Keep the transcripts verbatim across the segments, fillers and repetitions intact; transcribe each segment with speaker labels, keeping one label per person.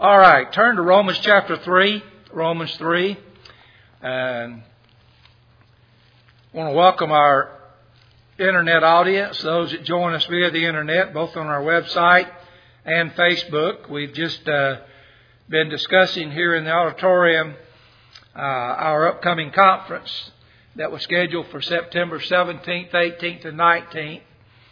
Speaker 1: All right, turn to Romans chapter three. Romans three. And I want to welcome our internet audience, those that join us via the internet, both on our website and Facebook. We've just uh, been discussing here in the auditorium uh, our upcoming conference that was scheduled for September seventeenth, eighteenth, and nineteenth.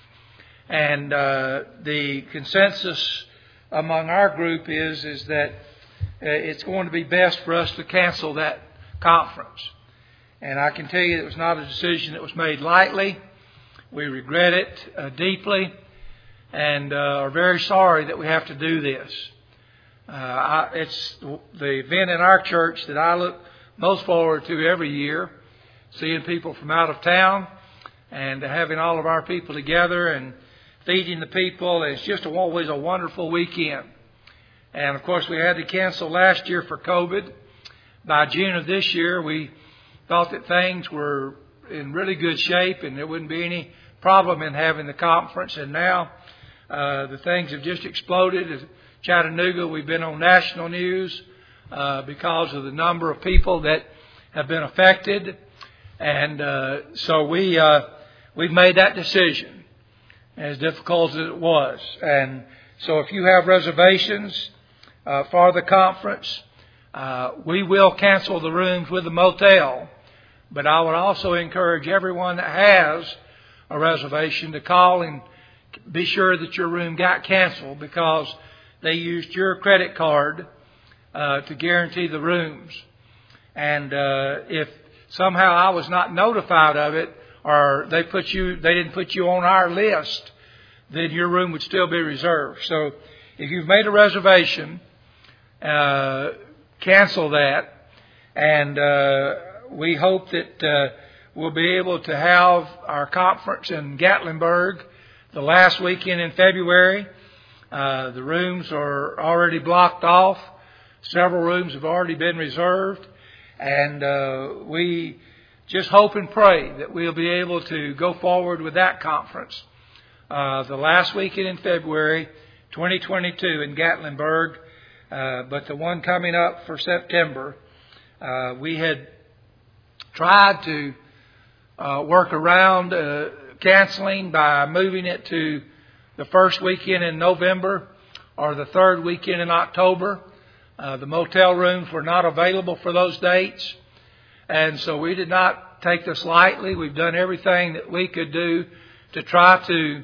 Speaker 1: And uh, the consensus among our group is, is that uh, it's going to be best for us to cancel that conference. And I can tell you it was not a decision that was made lightly. We regret it uh, deeply and uh, are very sorry that we have to do this. Uh, I, it's the event in our church that I look most forward to every year, seeing people from out of town and having all of our people together and feeding the people. It's just always a wonderful weekend. And of course we had to cancel last year for COVID. By June of this year we thought that things were in really good shape and there wouldn't be any problem in having the conference. And now uh, the things have just exploded. At Chattanooga, we've been on national news uh, because of the number of people that have been affected. And uh, so we, uh, we've made that decision, as difficult as it was. And so if you have reservations uh, for the conference, uh, we will cancel the rooms with the motel. But I would also encourage everyone that has a reservation to call and be sure that your room got canceled, because they used your credit card uh, to guarantee the rooms. And uh, if somehow I was not notified of it, or they put you, they didn't put you on our list, then your room would still be reserved. So if you've made a reservation, uh, cancel that. And uh, we hope that uh, we'll be able to have our conference in Gatlinburg the last weekend in February. Uh, the rooms are already blocked off. Several rooms have already been reserved. And uh, we just hope and pray that we'll be able to go forward with that conference uh, the last weekend in February twenty twenty-two in Gatlinburg. Uh, but the one coming up for September, uh, we had tried to uh, work around uh, canceling by moving it to the first weekend in November or the third weekend in October. Uh, the motel rooms were not available for those dates. And so we did not take this lightly. We've done everything that we could do to try to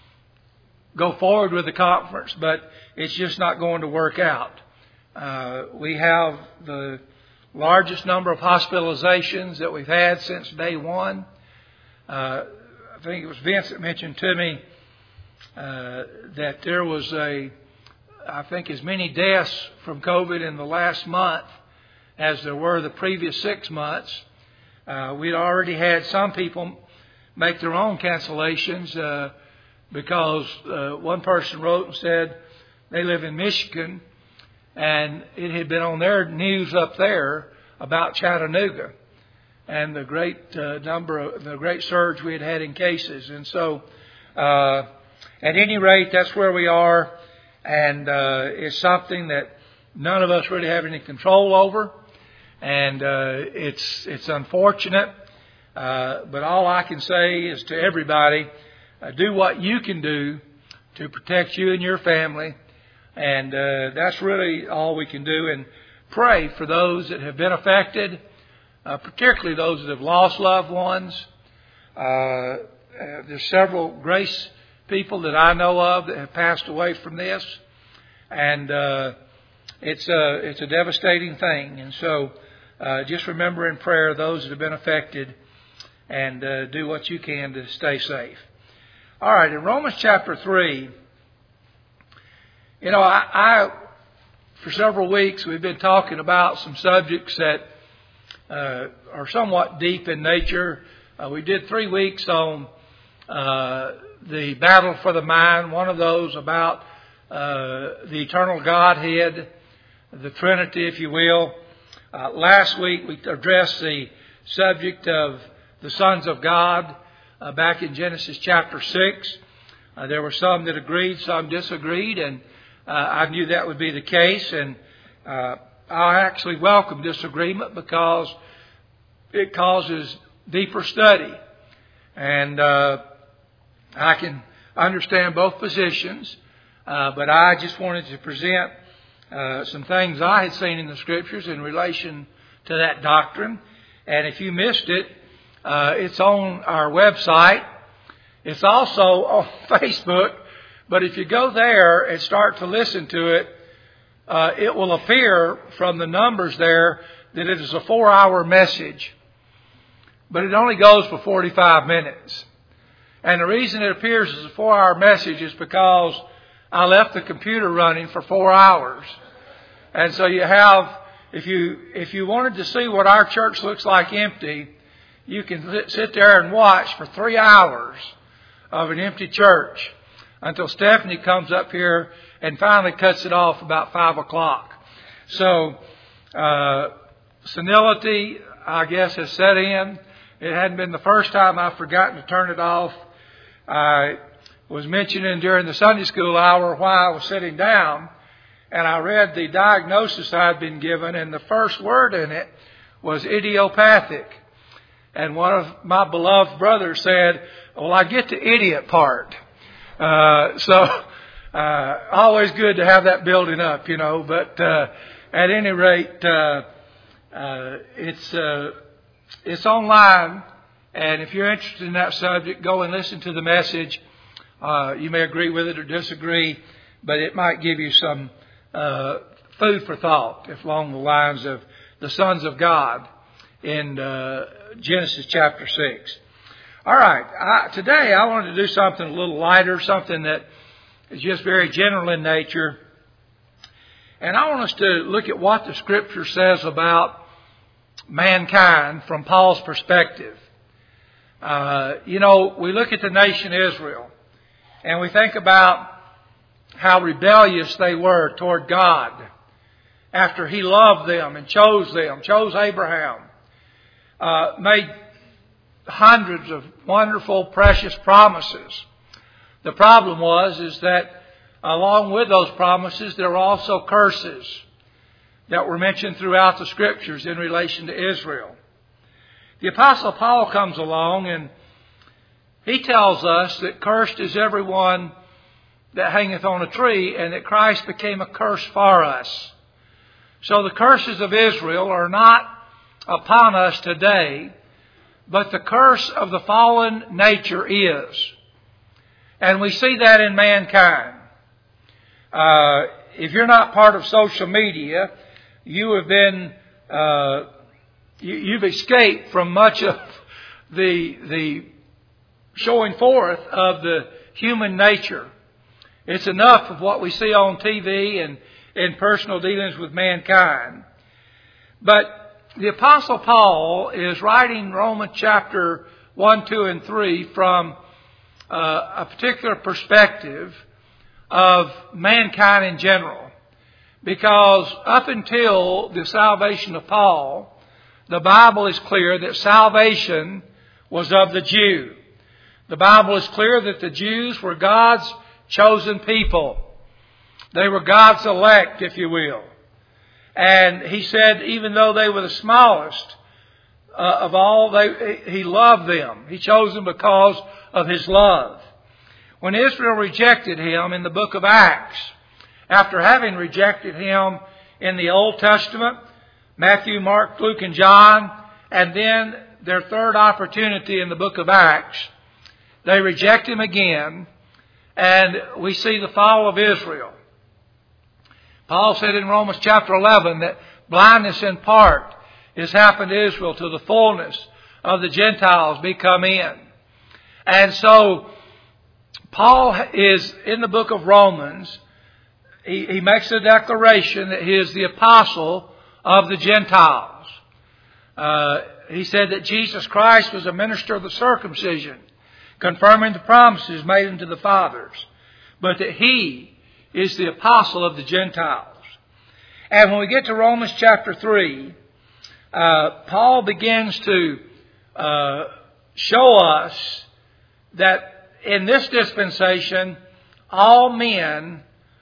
Speaker 1: go forward with the conference, but it's just not going to work out. Uh, we have the largest number of hospitalizations that we've had since day one. Uh, I think it was Vince that mentioned to me uh, that there was a, I think as many deaths from COVID in the last month as there were the previous six months. Uh, we'd already had some people make their own cancellations uh, because uh, one person wrote and said they live in Michigan and it had been on their news up there about Chattanooga and the great uh, number of the great surge we had had in cases. And so uh, at any rate, that's where we are. And uh, it's something that none of us really have any control over. And uh, it's it's unfortunate, uh, but all I can say is to everybody, uh, do what you can do to protect you and your family. And uh, that's really all we can do. And pray for those that have been affected, uh, particularly those that have lost loved ones. Uh, uh, there's several Grace people that I know of that have passed away from this. And uh, it's, a, it's a devastating thing. And so Uh, just remember in prayer those that have been affected and uh, do what you can to stay safe. All right, in Romans chapter three, you know, I, I for several weeks we've been talking about some subjects that uh, are somewhat deep in nature. Uh, we did three weeks on uh, the battle for the mind, one of those about uh, the eternal Godhead, the Trinity, if you will. Uh, last week we addressed the subject of the sons of God uh, back in Genesis chapter six. Uh, there were some that agreed, some disagreed, and uh, I knew that would be the case, and uh, I actually welcome disagreement because it causes deeper study. And uh, I can understand both positions, uh, but I just wanted to present uh, some things I had seen in the Scriptures in relation to that doctrine. And if you missed it, uh, it's on our website. It's also on Facebook. But if you go there and start to listen to it, uh, it will appear from the numbers there that it is a four-hour message. But it only goes for forty-five minutes. And the reason it appears as a four-hour message is because I left the computer running for four hours. And so you have, if you if you wanted to see what our church looks like empty, you can sit there and watch for three hours of an empty church until Stephanie comes up here and finally cuts it off about five o'clock. So uh, senility, I guess, has set in. It hadn't been the first time I've forgotten to turn it off. I was mentioning during the Sunday school hour why I was sitting down, and I read the diagnosis I had been given, and the first word in it was idiopathic. And one of my beloved brothers said, well, I get the idiot part. Uh, so, uh, always good to have that building up, you know, but uh, at any rate, uh, uh, it's... Uh, It's online, and if you're interested in that subject, go and listen to the message. Uh, you may agree with it or disagree, but it might give you some uh, food for thought if along the lines of the sons of God in uh, Genesis chapter six. All right, I, today I wanted to do something a little lighter, something that is just very general in nature. And I want us to look at what the Scripture says about mankind from Paul's perspective. Uh, you know, we look at the nation Israel and we think about how rebellious they were toward God after He loved them and chose them, chose Abraham, uh, made hundreds of wonderful, precious promises. The problem was is that along with those promises, there were also curses that were mentioned throughout the Scriptures in relation to Israel. The Apostle Paul comes along and he tells us that cursed is everyone that hangeth on a tree, and that Christ became a curse for us. So the curses of Israel are not upon us today, but the curse of the fallen nature is. And we see that in mankind. Uh, if you're not part of social media, you have been, uh, you, you've escaped from much of the, the showing forth of the human nature. It's enough of what we see on T V and in personal dealings with mankind. But the Apostle Paul is writing Romans chapter one, two, and three from uh, a particular perspective of mankind in general. Because up until the salvation of Paul, the Bible is clear that salvation was of the Jew. The Bible is clear that the Jews were God's chosen people. They were God's elect, if you will. And he said even though they were the smallest uh, of all, they, He loved them. He chose them because of His love. When Israel rejected Him in the book of Acts, after having rejected Him in the Old Testament, Matthew, Mark, Luke, and John, and then their third opportunity in the book of Acts, they reject Him again, and we see the fall of Israel. Paul said in Romans chapter eleven that blindness in part has happened to Israel till the fullness of the Gentiles be come in. And so Paul is in the book of Romans. He, he makes a declaration that he is the apostle of the Gentiles. Uh, he said that Jesus Christ was a minister of the circumcision, confirming the promises made unto the fathers, but that He is the apostle of the Gentiles. And when we get to Romans chapter three, uh, Paul begins to uh, show us that in this dispensation, all men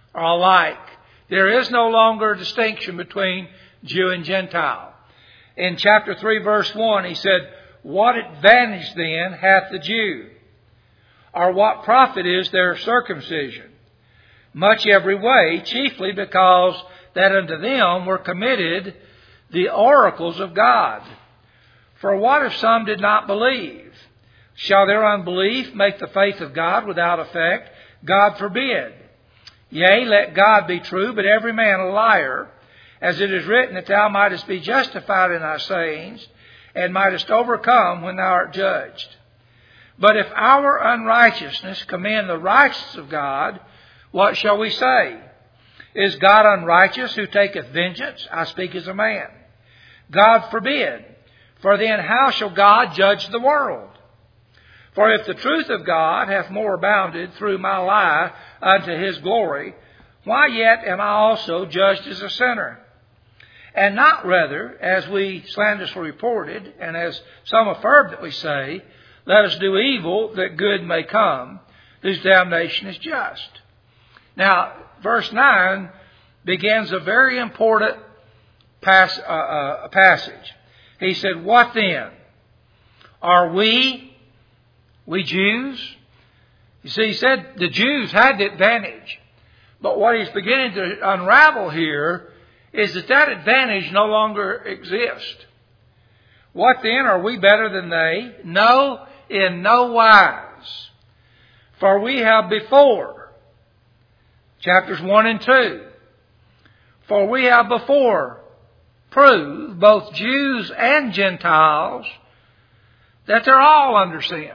Speaker 1: are alike. There is no longer a distinction between Jew and Gentile. In chapter three, verse one, he said, "What advantage then hath the Jew? Or what profit is their circumcision? Much every way, chiefly because that unto them were committed the oracles of God. For what if some did not believe? Shall their unbelief make the faith of God without effect? God forbid. Yea, let God be true, but every man a liar. As it is written, that thou mightest be justified in thy sayings, and mightest overcome when thou art judged. But if our unrighteousness commend the righteousness of God, what shall we say? Is God unrighteous who taketh vengeance? I speak as a man. God forbid. For then how shall God judge the world? For if the truth of God hath more abounded through my lie unto his glory, why yet am I also judged as a sinner? And not rather, as we slanderously reported, and as some affirm that we say, let us do evil that good may come, whose damnation is just." Now, verse nine begins a very important pass, uh, uh, passage. He said, "What then? Are we, we Jews?" You see, he said the Jews had the advantage. But what he's beginning to unravel here is that that advantage no longer exists. What then? Are we better than they? No, in no wise. For we have before, chapters one and two, for we have before proved, both Jews and Gentiles, that they're all under sin.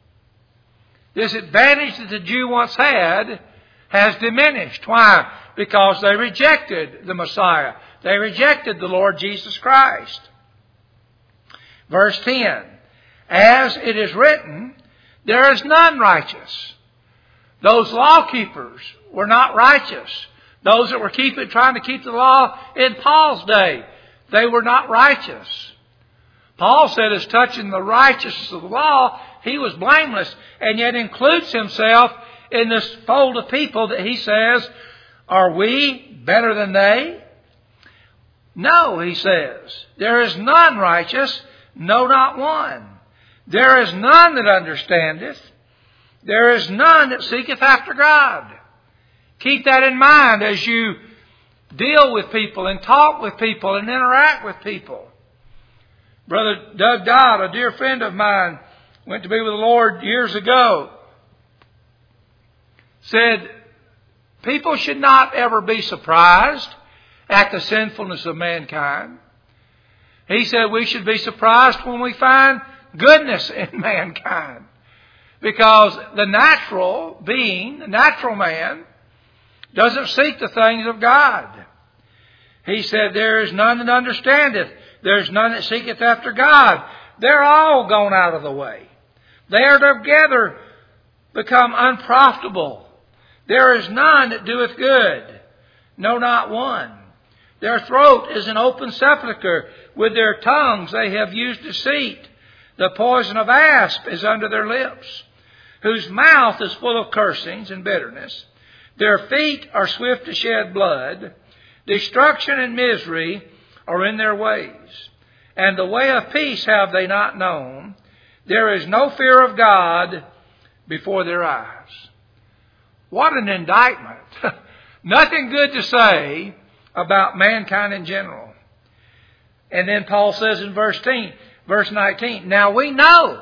Speaker 1: This advantage that the Jew once had has diminished. Why? Because they rejected the Messiah. They rejected the Lord Jesus Christ. Verse ten, "As it is written, there is none righteous." Those law keepers were not righteous. Those that were keeping, trying to keep the law in Paul's day, they were not righteous. Paul said, as touching the righteousness of the law, he was blameless, and yet includes himself in this fold of people that he says, are we better than they? No, he says, there is none righteous, no, not one. There is none that understandeth. There is none that seeketh after God. Keep that in mind as you deal with people and talk with people and interact with people. Brother Doug Dodd, a dear friend of mine, went to be with the Lord years ago, said people should not ever be surprised at the sinfulness of mankind. He said we should be surprised when we find goodness in mankind. Because the natural being, the natural man, doesn't seek the things of God. He said, there is none that understandeth. There is none that seeketh after God. They're all gone out of the way. They are together become unprofitable. There is none that doeth good. No, not one. Their throat is an open sepulchre. With their tongues they have used deceit. The poison of asp is under their lips, whose mouth is full of cursings and bitterness. Their feet are swift to shed blood. Destruction and misery are in their ways. And the way of peace have they not known. There is no fear of God before their eyes. What an indictment. Nothing good to say about mankind in general. And then Paul says in verse nineteen, now we know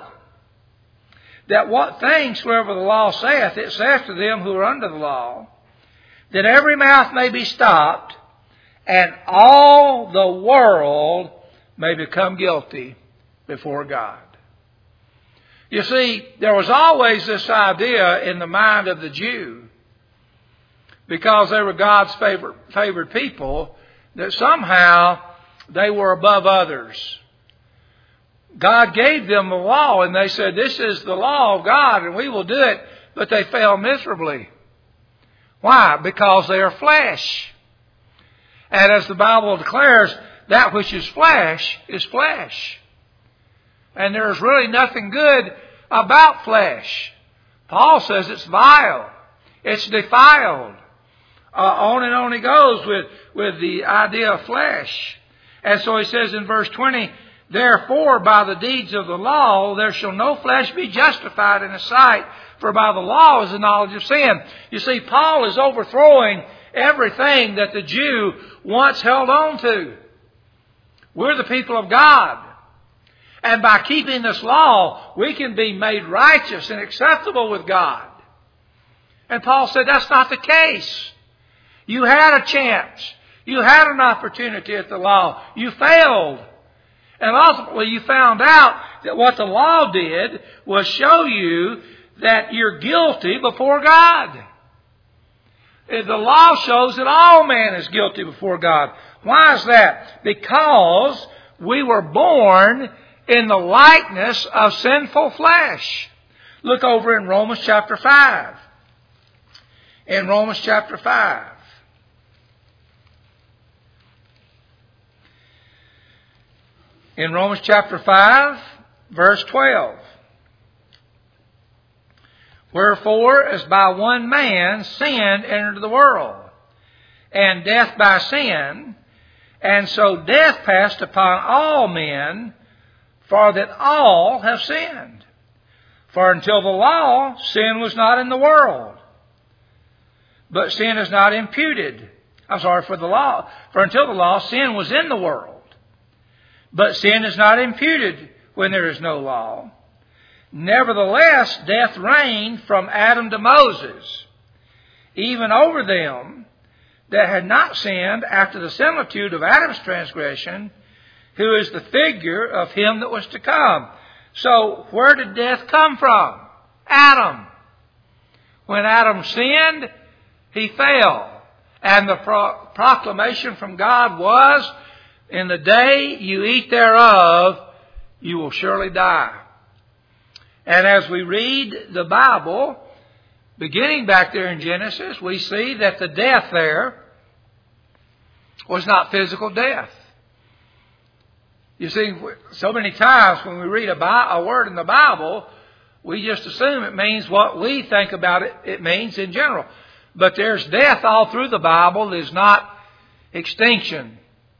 Speaker 1: that what things soever the law saith, it saith to them who are under the law, that every mouth may be stopped, and all the world may become guilty before God. You see, there was always this idea in the mind of the Jew, because they were God's favored, favored people, that somehow they were above others. God gave them the law, and they said, this is the law of God, and we will do it. But they failed miserably. Why? Because they are flesh. And as the Bible declares, that which is flesh is flesh. And there is really nothing good about flesh. Paul says it's vile. It's defiled. Uh, on and on he goes with, with the idea of flesh. And so he says in verse twenty, therefore by the deeds of the law there shall no flesh be justified in his sight, for by the law is the knowledge of sin. You see, Paul is overthrowing everything that the Jew once held on to. We're the people of God. And by keeping this law, we can be made righteous and acceptable with God. And Paul said that's not the case. You had a chance. You had an opportunity at the law. You failed. And ultimately you found out that what the law did was show you that you're guilty before God. The law shows that all man is guilty before God. Why is that? Because we were born in the likeness of sinful flesh. Look over in Romans chapter five. In Romans chapter five. In Romans chapter five, verse twelve. Wherefore, as by one man sin entered the world, and death by sin, and so death passed upon all men, for that all have sinned. For until the law, sin was not in the world. But sin is not imputed. I'm sorry, for the law. For until the law, sin was in the world. But sin is not imputed when there is no law. Nevertheless, death reigned from Adam to Moses, even over them that had not sinned after the similitude of Adam's transgression, who is the figure of him that was to come. So, where did death come from? Adam. When Adam sinned, he fell. And the pro- proclamation from God was, in the day you eat thereof, you will surely die. And as we read the Bible, beginning back there in Genesis, we see that the death there was not physical death. You see, so many times when we read a, Bi- a word in the Bible, we just assume it means what we think about it, it means in general. But there's death all through the Bible. There's not extinction.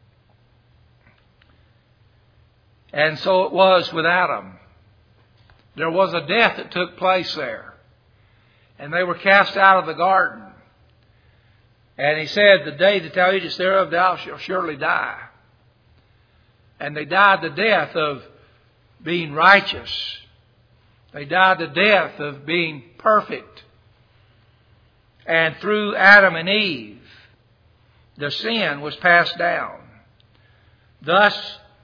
Speaker 1: And so it was with Adam. There was a death that took place there. And they were cast out of the garden. And he said, the day that thou eatest thereof, thou shalt surely die. And they died the death of being righteous. They died the death of being perfect. And through Adam and Eve, the sin was passed down. Thus,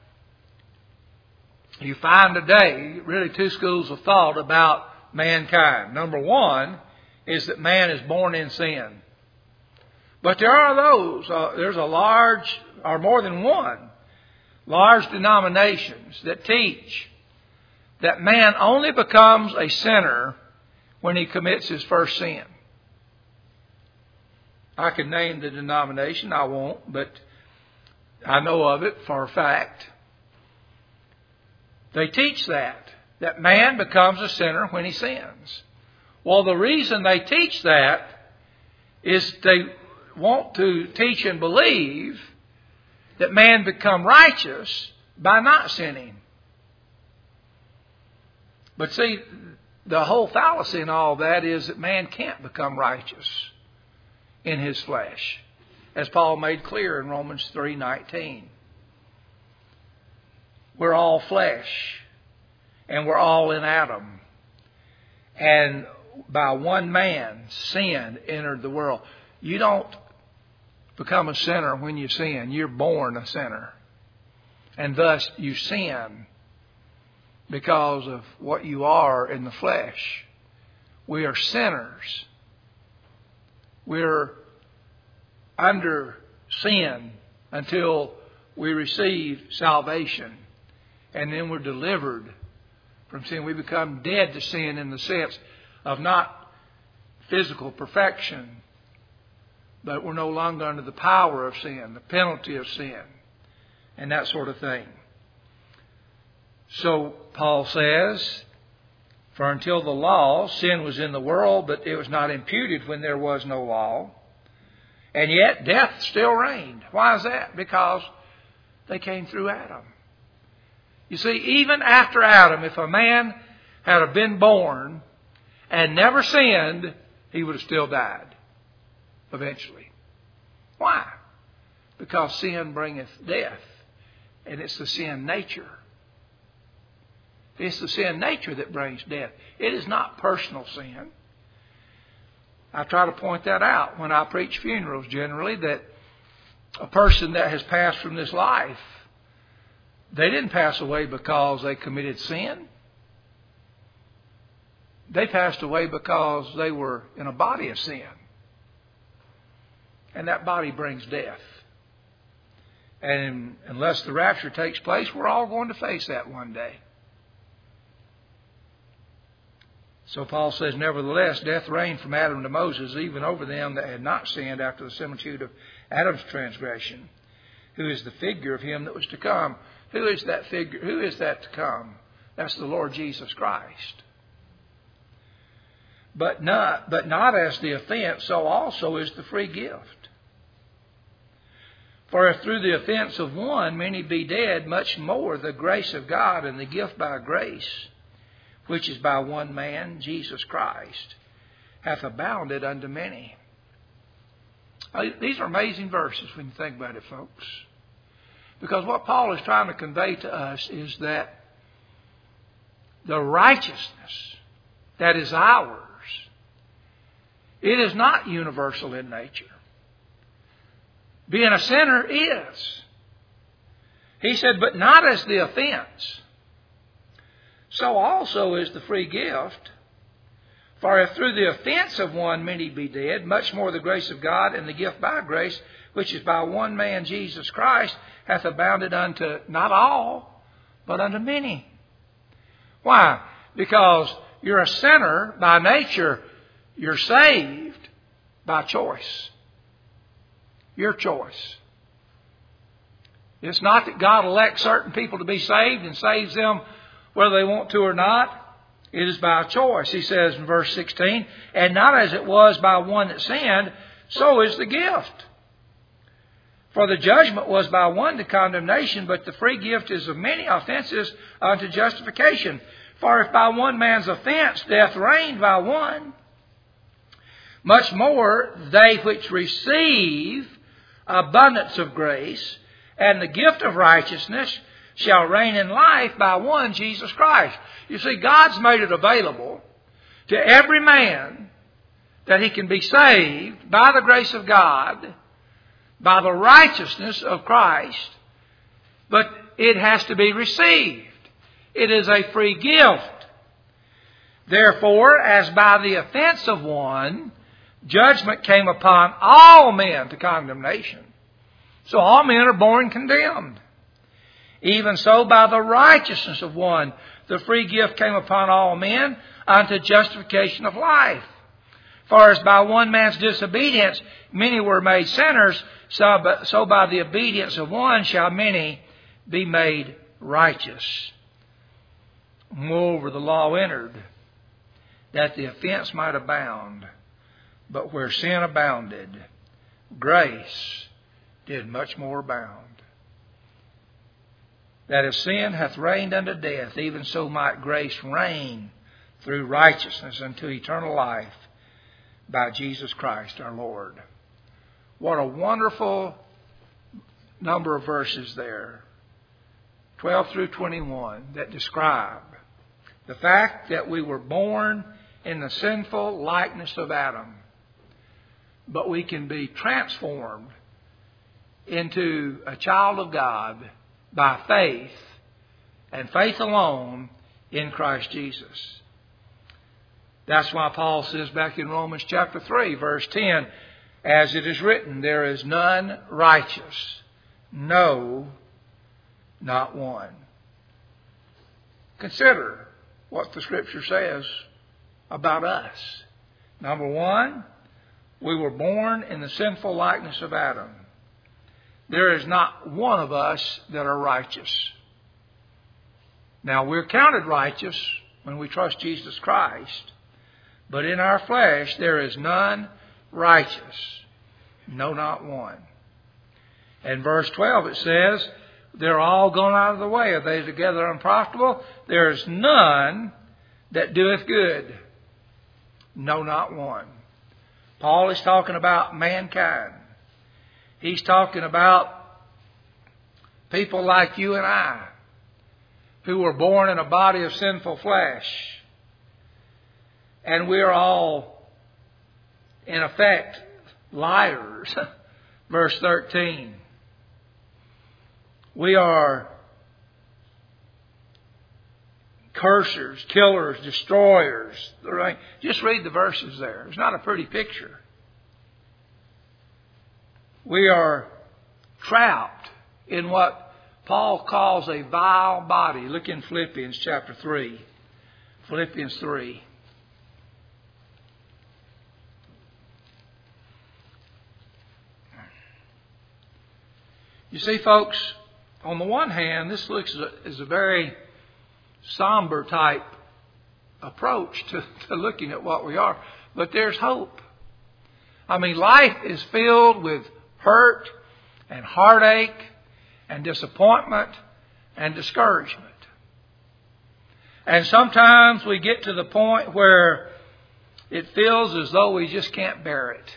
Speaker 1: you find today really two schools of thought about mankind. Number one is that man is born in sin. But there are those, uh, there's a large, or more than one, large denominations that teach that man only becomes a sinner when he commits his first sin. I can name the denomination, I won't, but I know of it for a fact. They teach that, that man becomes a sinner when he sins. Well, the reason they teach that is they want to teach and believe that man become righteous by not sinning. But see, the whole fallacy in all that is that man can't become righteous in his flesh, as Paul made clear in Romans three nineteen. We're all flesh, and we're all in Adam. And by one man, sin entered the world. You don't become a sinner when you sin. You're born a sinner. And thus you sin because of what you are in the flesh. We are sinners. We're under sin until we receive salvation. And then we're delivered from sin. We become dead to sin in the sense of not physical perfection, but we're no longer under the power of sin, the penalty of sin, and that sort of thing. So Paul says, for until the law, sin was in the world, but it was not imputed when there was no law. And yet death still reigned. Why is that? Because they came through Adam. You see, even after Adam, if a man had been born and never sinned, he would have still died eventually. Why? Because sin bringeth death. And it's the sin nature. It's the sin nature that brings death. It is not personal sin. I try to point that out when I preach funerals generally, that a person that has passed from this life, they didn't pass away because they committed sin. They passed away because they were in a body of sin. And that body brings death. And unless the rapture takes place, we're all going to face that one day. So Paul says, nevertheless, death reigned from Adam to Moses, even over them that had not sinned after the similitude of Adam's transgression, who is the figure of him that was to come. Who is that figure? Who is that to come? That's the Lord Jesus Christ. But not, but not as the offense, so also is the free gift. For if through the offense of one many be dead, much more the grace of God and the gift by grace, which is by one man, Jesus Christ, hath abounded unto many. These are amazing verses when you think about it, folks. Because what Paul is trying to convey to us is that the righteousness that is ours, it is not universal in nature. Being a sinner is. He said, but not as the offense. So also is the free gift. For if through the offense of one many be dead, much more the grace of God and the gift by grace, which is by one man Jesus Christ, hath abounded unto not all, but unto many. Why? Because you're a sinner by nature. You're saved by choice. Your choice. It's not that God elects certain people to be saved and saves them whether they want to or not. It is by choice. He says in verse sixteen, and not as it was by one that sinned, so is the gift. For the judgment was by one to condemnation, but the free gift is of many offenses unto justification. For if by one man's offense death reigned by one, much more they which receive abundance of grace and the gift of righteousness shall reign in life by one, Jesus Christ. You see, God's made it available to every man that he can be saved by the grace of God, by the righteousness of Christ, but it has to be received. It is a free gift. Therefore, as by the offense of one, judgment came upon all men to condemnation. So all men are born condemned. Even so, by the righteousness of one, the free gift came upon all men unto justification of life. For as by one man's disobedience many were made sinners, so by the obedience of one shall many be made righteous. Moreover, the law entered, that the offense might abound. But where sin abounded, grace did much more abound. That if sin hath reigned unto death, even so might grace reign through righteousness unto eternal life by Jesus Christ our Lord. What a wonderful number of verses there, twelve through twenty-one, that describe the fact that we were born in the sinful likeness of Adam, but we can be transformed into a child of God by faith, and faith alone in Christ Jesus. That's why Paul says back in Romans chapter three, verse ten, as it is written, there is none righteous, no, not one. Consider what the Scripture says about us. Number one, we were born in the sinful likeness of Adam. There is not one of us that are righteous. Now, we're counted righteous when we trust Jesus Christ, but in our flesh there is none righteous. No, not one. In verse twelve it says, they're all gone out of the way. Are they together unprofitable? There is none that doeth good. No, not one. Paul is talking about mankind. He's talking about people like you and I, who were born in a body of sinful flesh. And we're all, in effect, liars. Verse thirteen. We are cursers, killers, destroyers. Just read the verses there. It's not a pretty picture. We are trapped in what Paul calls a vile body. Look in Philippians chapter three. Philippians three. You see, folks, on the one hand, this looks as a very somber type approach to, to looking at what we are. But there's hope. I mean, life is filled with hurt and heartache and disappointment and discouragement. And sometimes we get to the point where it feels as though we just can't bear it.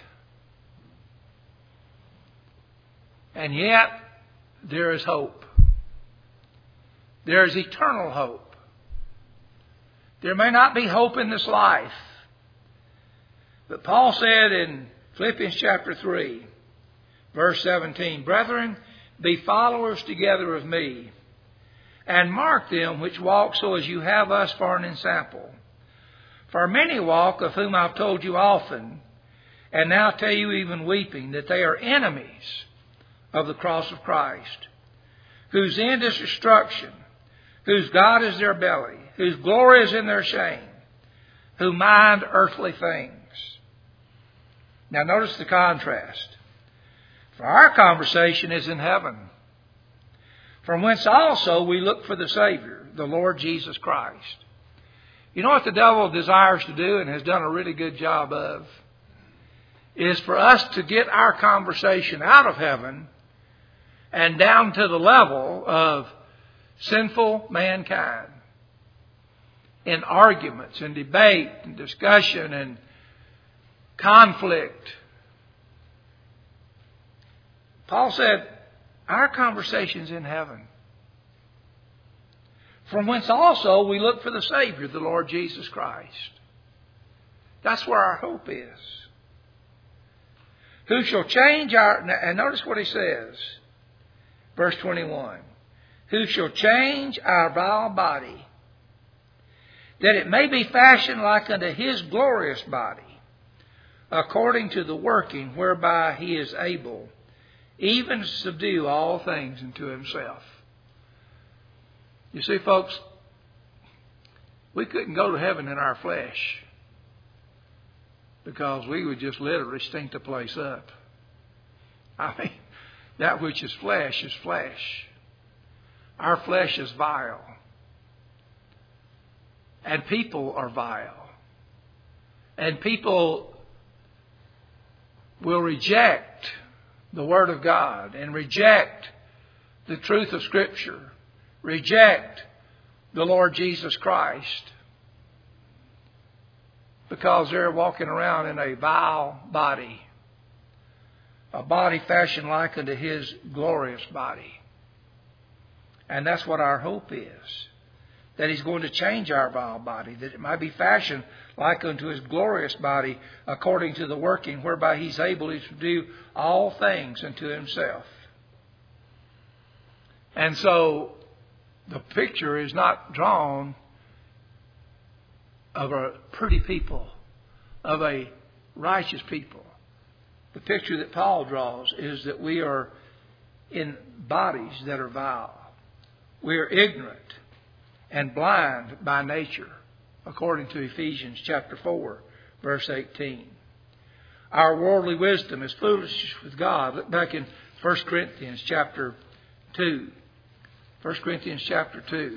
Speaker 1: And yet, there is hope. There is eternal hope. There may not be hope in this life. But Paul said in Philippians chapter three, verse seventeen, Brethren, be followers together of me, and mark them which walk so as you have us for an ensample. For many walk, of whom I've told you often, and now tell you even weeping, that they are enemies of the cross of Christ, whose end is destruction, whose God is their belly, whose glory is in their shame, who mind earthly things. Now notice the contrast. For our conversation is in heaven, from whence also we look for the Savior, the Lord Jesus Christ. You know what the devil desires to do and has done a really good job of? Is for us to get our conversation out of heaven and down to the level of sinful mankind in arguments and debate and discussion and conflict. Paul said, our conversation's in heaven, from whence also we look for the Savior, the Lord Jesus Christ. That's where our hope is. Who shall change our... And notice what he says. Verse twenty-one. Who shall change our vile body, that it may be fashioned like unto his glorious body, according to the working whereby he is able, even to subdue all things unto himself. You see, folks, we couldn't go to heaven in our flesh, because we would just literally stink the place up. I mean, that which is flesh is flesh. Our flesh is vile. And people are vile. And people will reject the Word of God and reject the truth of Scripture. Reject the Lord Jesus Christ, because they're walking around in a vile body, a body fashioned like unto his glorious body. And that's what our hope is, that he's going to change our vile body, that it might be fashioned like unto his glorious body, according to the working whereby he's able to do all things unto himself. And so the picture is not drawn of a pretty people, of a righteous people. The picture that Paul draws is that we are in bodies that are vile. We are ignorant and blind by nature, according to Ephesians chapter four, verse eighteen. Our worldly wisdom is foolishness with God. Look back in First Corinthians chapter two. First Corinthians chapter two.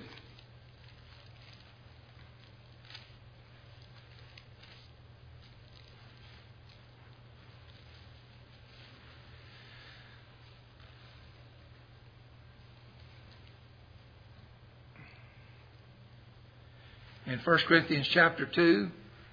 Speaker 1: in First Corinthians chapter two.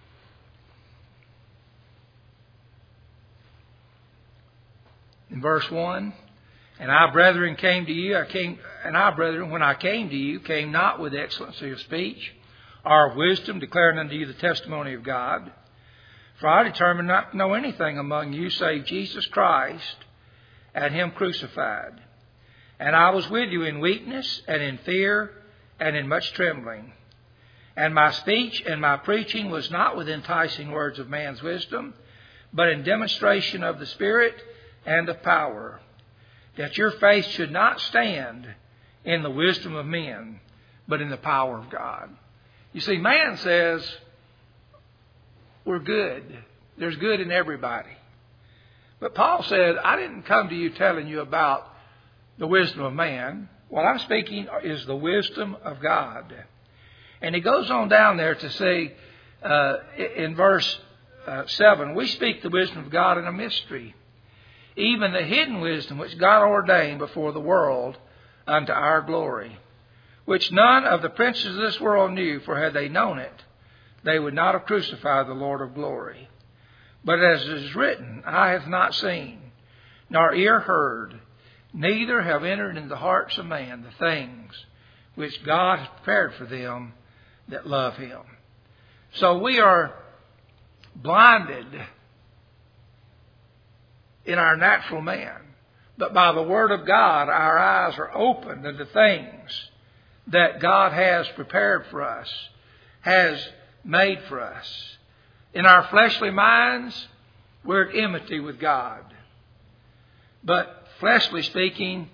Speaker 1: In verse one, and I, brethren, came to you, I came, and I, brethren, when I came to you, came not with excellency of speech or of wisdom, declaring unto you the testimony of God. For I determined not to know anything among you save Jesus Christ and Him crucified. And I was with you in weakness and in fear and in much trembling. And my speech and my preaching was not with enticing words of man's wisdom, but in demonstration of the Spirit and of power, that your faith should not stand in the wisdom of men, but in the power of God. You see, man says we're good. There's good in everybody. But Paul said, I didn't come to you telling you about the wisdom of man. What I'm speaking is the wisdom of God. And he goes on down there to say uh, in verse uh, seven, we speak the wisdom of God in a mystery, even the hidden wisdom which God ordained before the world unto our glory, which none of the princes of this world knew, for had they known it, they would not have crucified the Lord of glory. But as it is written, eye hath not seen, nor ear heard, neither have entered into the hearts of man the things which God has prepared for them that love Him. So we are blinded in our natural man. But by the Word of God, our eyes are opened to the things that God has prepared for us, has made for us. In our fleshly minds, we're at enmity with God. But fleshly speaking,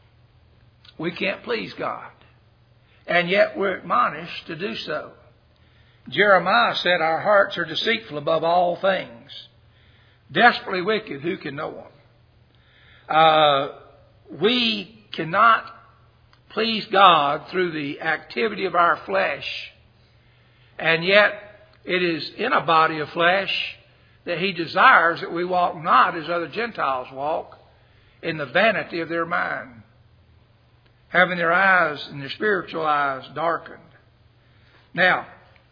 Speaker 1: we can't please God. And yet we're admonished to do so. Jeremiah said, our hearts are deceitful above all things, desperately wicked, who can know them? Uh, we cannot please God through the activity of our flesh. And yet it is in a body of flesh that He desires that we walk not as other Gentiles walk, in the vanity of their mind, having their eyes and their spiritual eyes darkened. Now,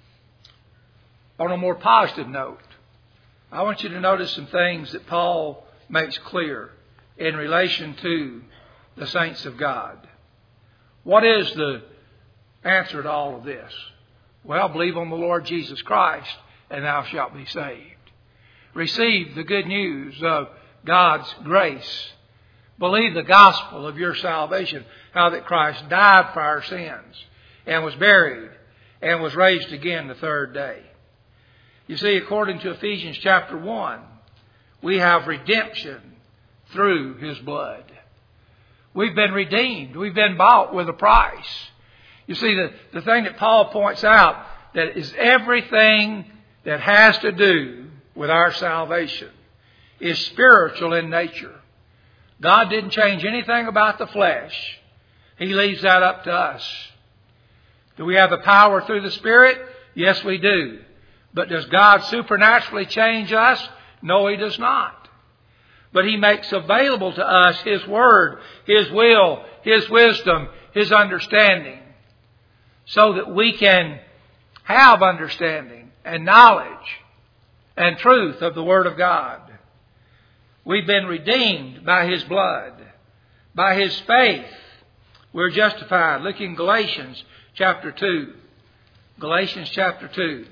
Speaker 1: on a more positive note, I want you to notice some things that Paul makes clear in relation to the saints of God. What is the answer to all of this? Well, believe on the Lord Jesus Christ, and thou shalt be saved. Receive the good news of God's grace. Believe the gospel of your salvation, how that Christ died for our sins and was buried and was raised again the third day. You see, according to Ephesians chapter one, we have redemption through His blood. We've been redeemed. We've been bought with a price. You see, the, the thing that Paul points out that is everything that has to do with our salvation is spiritual in nature. God didn't change anything about the flesh. He leaves that up to us. Do we have the power through the Spirit? Yes, we do. But does God supernaturally change us? No, He does not. But He makes available to us His Word, His will, His wisdom, His understanding, so that we can have understanding and knowledge and truth of the Word of God. We've been redeemed by His blood. By His faith, we're justified. Look in Galatians chapter two. Galatians chapter two.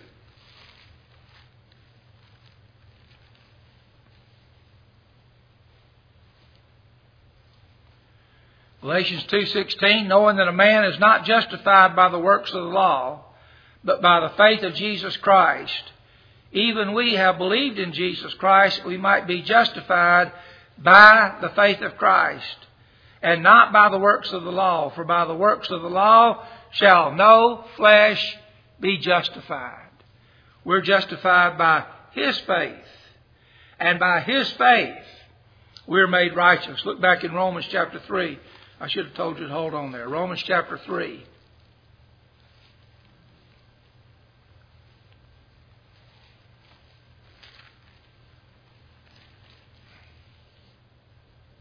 Speaker 1: Galatians two sixteen, knowing that a man is not justified by the works of the law, but by the faith of Jesus Christ. Even we have believed in Jesus Christ, that we might be justified by the faith of Christ, and not by the works of the law. For by the works of the law shall no flesh be justified. We're justified by His faith. And by His faith, we're made righteous. Look back in Romans chapter three. I should have told you to hold on there. Romans chapter three.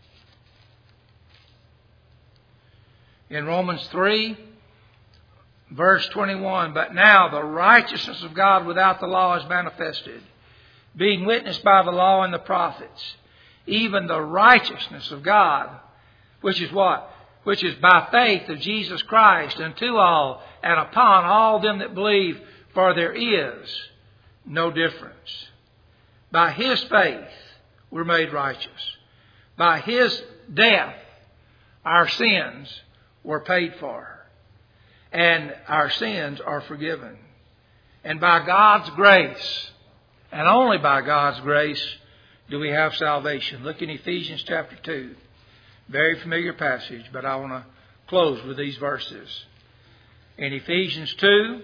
Speaker 1: In Romans three, verse twenty-one, but now the righteousness of God without the law is manifested, being witnessed by the law and the prophets, even the righteousness of God, which is what? Which is by faith of Jesus Christ unto all and upon all them that believe, for there is no difference. By His faith we're made righteous. By His death our sins were paid for. And our sins are forgiven. And by God's grace, and only by God's grace, do we have salvation. Look in Ephesians chapter two. Very familiar passage, but I want to close with these verses. In Ephesians two,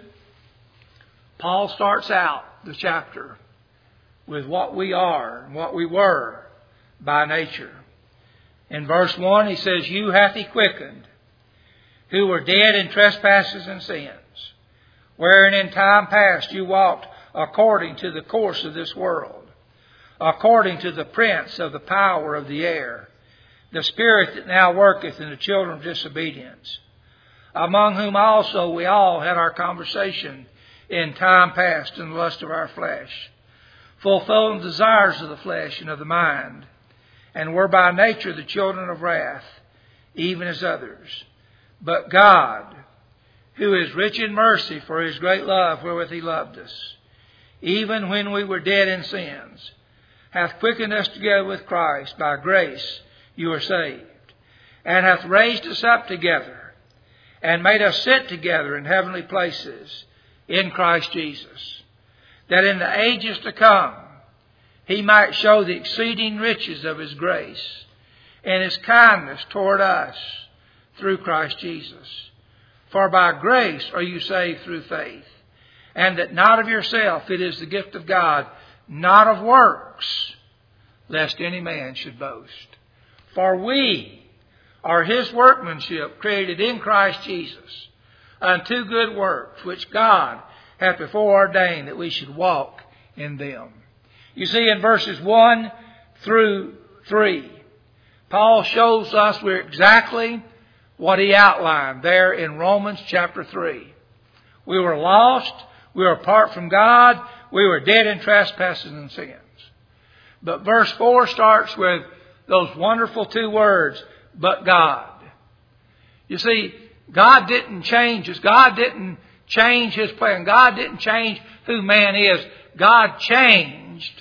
Speaker 1: Paul starts out the chapter with what we are and what we were by nature. In verse one, he says, you hath He quickened, who were dead in trespasses and sins, wherein in time past you walked according to the course of this world, according to the prince of the power of the air, the spirit that now worketh in the children of disobedience, among whom also we all had our conversation in time past in the lust of our flesh, fulfilling the desires of the flesh and of the mind, and were by nature the children of wrath, even as others. But God, who is rich in mercy for His great love wherewith He loved us, even when we were dead in sins, hath quickened us together with Christ. By grace you are saved, and hath raised us up together, and made us sit together in heavenly places in Christ Jesus, that in the ages to come He might show the exceeding riches of His grace and His kindness toward us through Christ Jesus. For by grace are you saved through faith, and that not of yourself, it is the gift of God, not of works, lest any man should boast. For we are His workmanship, created in Christ Jesus, unto good works, which God hath before ordained that we should walk in them. You see, in verses one through three, Paul shows us we're exactly what he outlined there in Romans chapter three. We were lost. We were apart from God. We were dead in trespasses and sins. But verse four starts with those wonderful two words, but God. You see, God didn't change us. God didn't change His plan. God didn't change who man is. God changed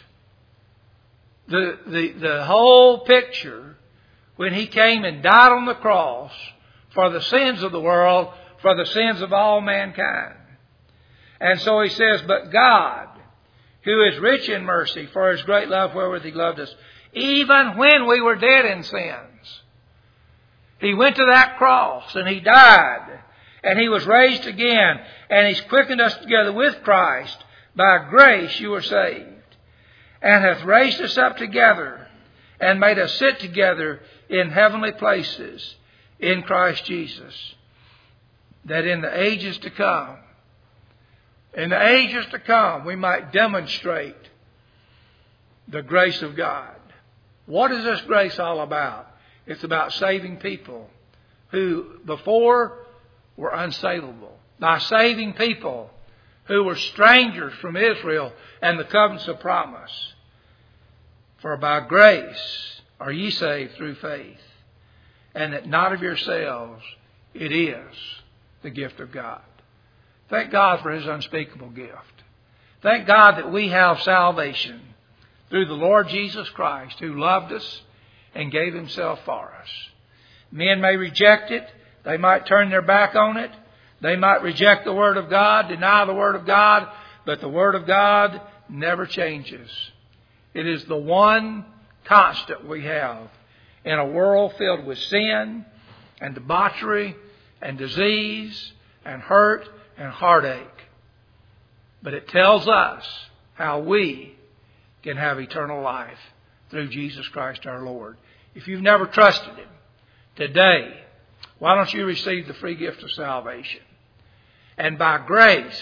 Speaker 1: the, the, the whole picture when He came and died on the cross for the sins of the world, for the sins of all mankind. And so He says, but God, who is rich in mercy for His great love wherewith He loved us, even when we were dead in sins, He went to that cross and He died and He was raised again, and He's quickened us together with Christ. By grace you are saved, and hath raised us up together and made us sit together in heavenly places in Christ Jesus, that in the ages to come, in the ages to come, we might demonstrate the grace of God. What is this grace all about? It's about saving people who before were unsavable. By saving people who were strangers from Israel and the covenants of promise. For by grace are ye saved through faith, and that not of yourselves, it is the gift of God. Thank God for His unspeakable gift. Thank God that we have salvation through the Lord Jesus Christ, who loved us and gave Himself for us. Men may reject it. They might turn their back on it. They might reject the Word of God, deny the Word of God, but the Word of God never changes. It is the one constant we have in a world filled with sin and debauchery and disease and hurt and heartache. But it tells us how we can have eternal life through Jesus Christ our Lord. If you've never trusted Him, today, why don't you receive the free gift of salvation? And by grace,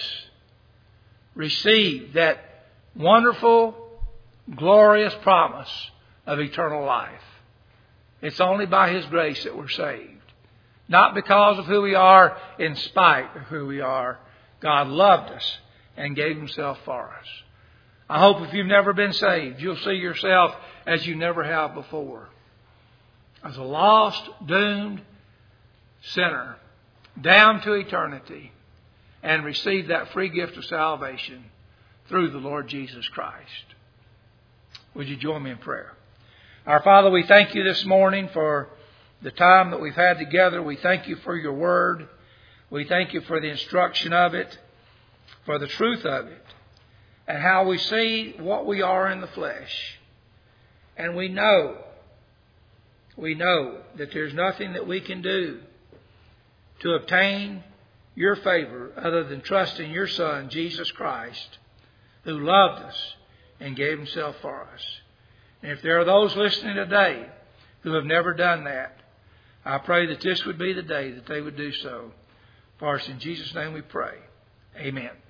Speaker 1: receive that wonderful, glorious promise of eternal life. It's only by His grace that we're saved. Not because of who we are, in spite of who we are. God loved us and gave Himself for us. I hope if you've never been saved, you'll see yourself as you never have before. As a lost, doomed sinner, down to eternity, and receive that free gift of salvation through the Lord Jesus Christ. Would you join me in prayer? Our Father, we thank you this morning for the time that we've had together. We thank you for your word. We thank you for the instruction of it, for the truth of it, and how we see what we are in the flesh. And we know, we know that there's nothing that we can do to obtain your favor other than trust in your Son, Jesus Christ, who loved us and gave Himself for us. And if there are those listening today who have never done that, I pray that this would be the day that they would do so. For us in Jesus' name we pray. Amen.